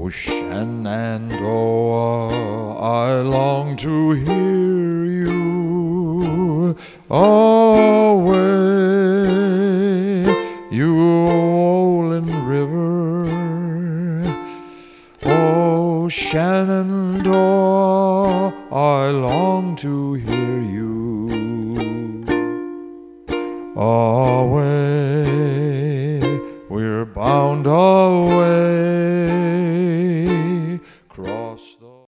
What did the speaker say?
Oh, Shenandoah, I long to hear you away, you rolling river. Oh, Shenandoah, I long to hear you away. We're bound away